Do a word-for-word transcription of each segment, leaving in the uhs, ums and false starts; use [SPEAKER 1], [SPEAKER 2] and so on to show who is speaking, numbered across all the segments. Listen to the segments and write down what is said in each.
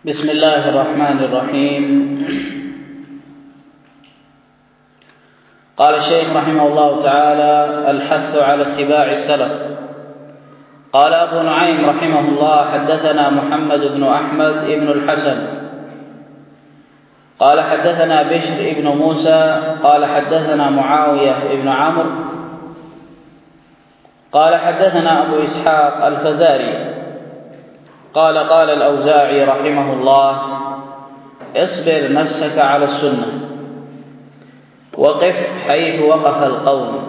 [SPEAKER 1] بسم الله الرحمن الرحيم. قال الشيخ رحمه الله تعالى: الحث على اتباع السلف. قال أبو نعيم رحمه الله: حدثنا محمد بن أحمد بن الحسن قال حدثنا بشر بن موسى قال حدثنا معاوية بن عمرو قال حدثنا أبو إسحاق الفزاري قال قال الأوزاعي رحمه الله: اصبر نفسك على السنة وقف حيث وقف القوم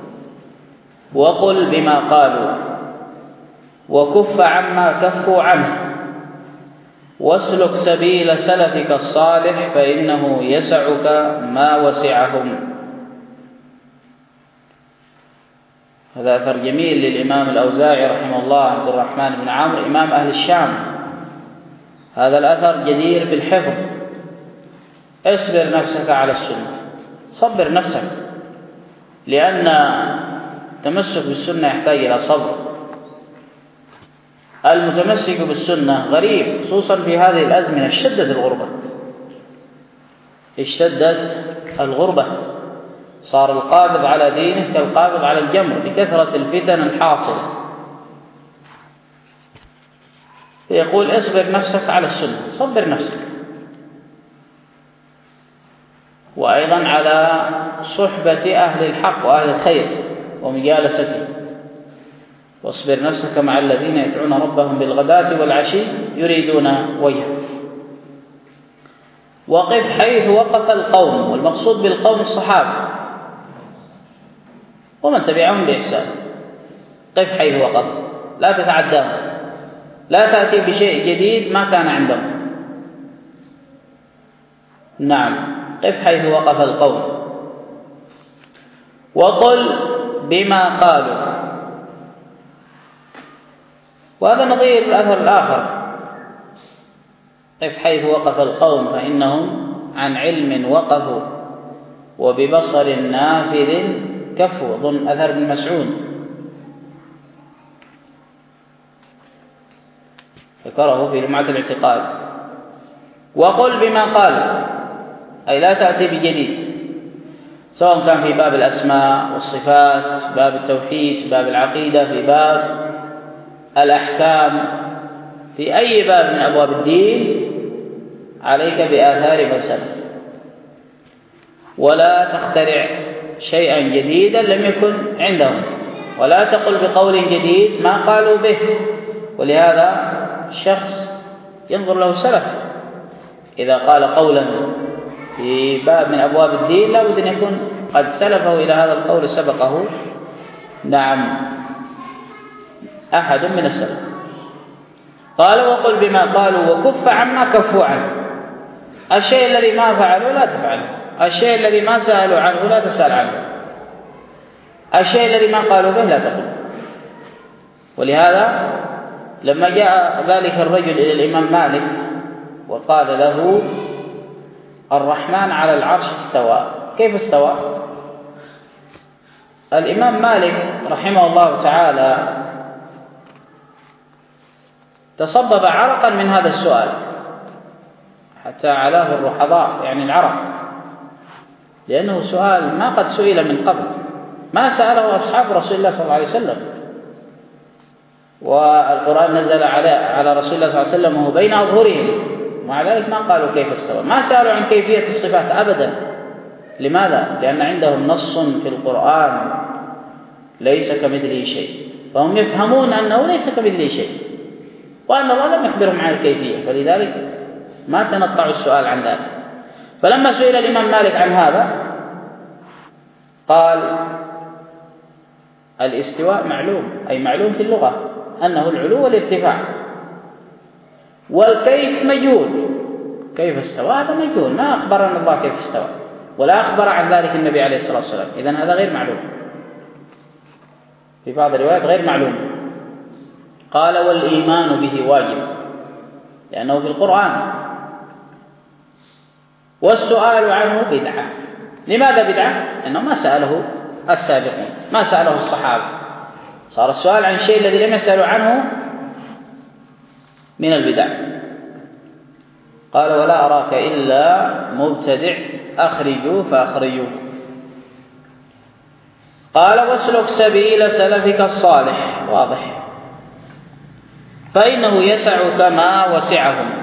[SPEAKER 1] وقل بما قالوا وكف عما كفوا عنه واسلك سبيل سلفك الصالح فإنه يسعك ما وسعهم. هذا أثر جميل للإمام الأوزاعي رحمه الله عبد الرحمن بن عمرو إمام أهل الشام. هذا الأثر جدير بالحفظ. اصبر نفسك على السنة، صبر نفسك، لأن التمسك بالسنة يحتاج إلى صبر. المتمسك بالسنة غريب، خصوصا في هذه الأزمنة اشتدت الغربة اشتدت الغربة صار القابض على دينه كالقابض على الجمر بكثرة الفتن الحاصلة. يقول: اصبر نفسك على السنة، صبر نفسك، وأيضا على صحبة أهل الحق وأهل الخير ومجالستهم. واصبر نفسك مع الذين يدعون ربهم بالغداة والعشي يريدون وجهه. وقف حيث وقف القوم، والمقصود بالقوم الصحابة ومن تبعهم بإحسان. قف حيث وقف، لا تتعداهم، لا تأتي بشيء جديد ما كان عندهم. نعم، قف حيث وقف القوم وقل بما قالوا. وهذا نظير الأثر الآخر: قف حيث وقف القوم فإنهم عن علم وقفوا وببصر نافذ كفوا. ظن أثر ابن مسعود ذكره في لمعة الاعتقاد. وقل بما قالوا، أي لا تأتي بجديد، سواء كان في باب الأسماء والصفات، باب التوحيد، باب العقيدة، في باب الأحكام، في أي باب من أبواب الدين عليك بآثار من سلف، ولا تخترع شيئا جديدا لم يكن عندهم، ولا تقل بقول جديد ما قالوا به. ولهذا الشخص ينظر له سلف، إذا قال قولا في باب من أبواب الدين لا بد أن يكون قد سلفه إلى هذا القول، سبقه نعم أحد من السلف. قال: وقل بما قالوا وكف عما كفوا عنه. الشيء الذي ما فعلوا لا تفعله، الشيء الذي ما سألوا عنه لا تسأل عنه، الشيء الذي ما قالوا به لا تقل. ولهذا لما جاء ذلك الرجل إلى الإمام مالك وقال له: الرحمن على العرش استوى، كيف استوى؟ الإمام مالك رحمه الله تعالى تصبب عرقا من هذا السؤال حتى علاه الرحضاء، يعني العرق، لأنه سؤال ما قد سئل من قبل، ما سأله أصحاب رسول الله صلى الله عليه وسلم، والقرآن نزل على على رسول الله صلى الله عليه وسلم وهو بين أظهرهم، ومع ذلك ما قالوا كيف استوى، ما سألوا عن كيفية الصفات أبدا. لماذا؟ لأن عندهم نص في القرآن ليس كمثله شيء، فهم يفهمون أنه ليس كمثله شيء، وأن الله لم يخبرهم عن الكيفية، فلذلك ما تنطعوا السؤال عن ذلك. فلما سئل الإمام مالك عن هذا قال: الاستواء معلوم، أي معلوم في اللغة أنه العلو والارتفاع، والكيف مجهول، كيف استوى هذا مجهول، ما أخبرنا الله كيف استوى، ولا أخبر عن ذلك النبي عليه الصلاة والسلام، إذن هذا غير معلوم، في بعض الروايات غير معلوم. قال: والإيمان به واجب، لأنه في القرآن، والسؤال عنه بدعة. لماذا بدعة؟ لأنه ما سأله السابقون، ما سأله الصحابة، صار السؤال عن الشيء الذي لم يسألوا عنه من البدع. قال ولا أراك إلا مبتدع أخرجوا فأخرجوا. قال واسلك سبيل سلفك الصالح، واضح، فإنه يسعك ما وسعهم،